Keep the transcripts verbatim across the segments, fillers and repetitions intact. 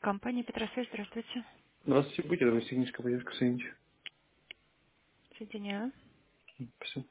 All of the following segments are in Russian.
Компания Петросвязь, здравствуйте. Здравствуйте, будьте добры, техническая поддержка соедините. Соединяю. Спасибо.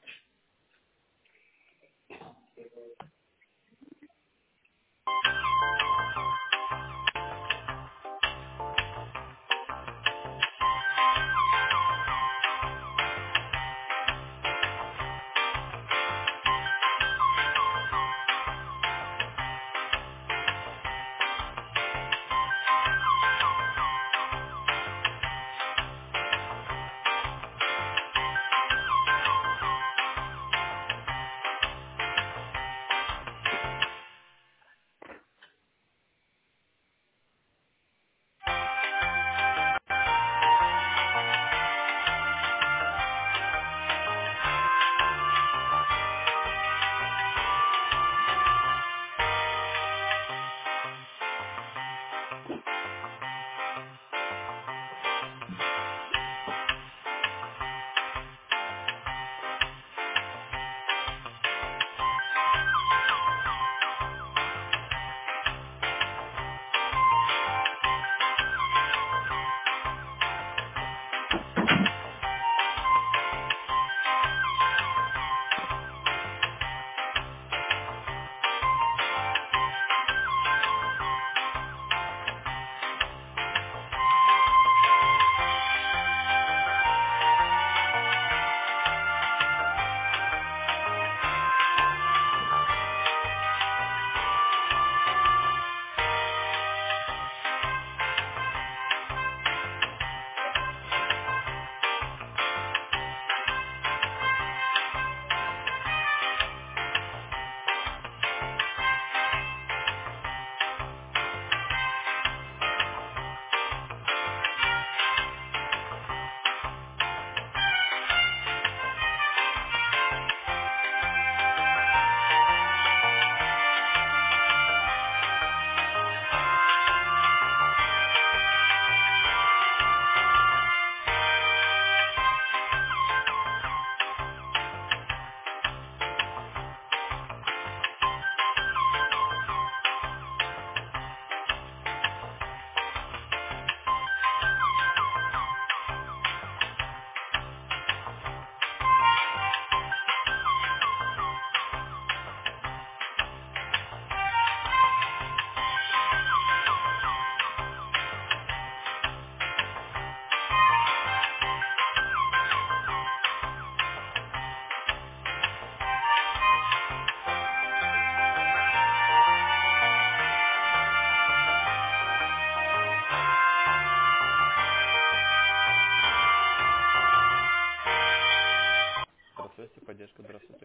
Здравствуйте, поддержка, здравствуйте.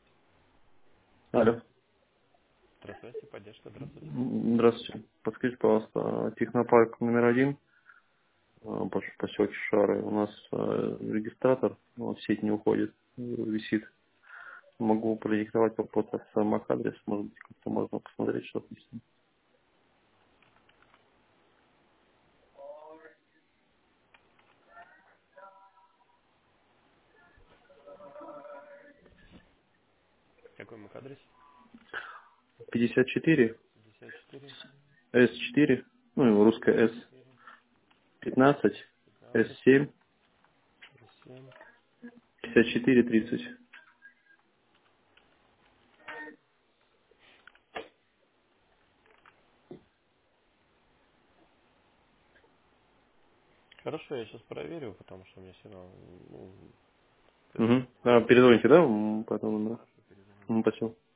Алло. Здравствуйте, поддержка, здравствуйте. М, Здравствуйте. Подскажите, пожалуйста, технопарк номер один, э, пош- поселок Шары. У нас э, регистратор, он в сеть не уходит, э, висит. Могу продиктовать по просто сам адрес, может быть, как-то можно посмотреть, что там с ним. Какой мой адрес? пятьдесят четыре, пятьдесят четыре, эс четыре, ну и русская эс S, четыре, пятнадцать, эс пятнадцать, семь, эс семь. пятьдесят четыре тридцать. Хорошо, я сейчас проверю, потому что мне все равно, ну, это Угу. А, перезвоните, да, м, по этому номеру? хорошо, перезвоню. М, Спасибо.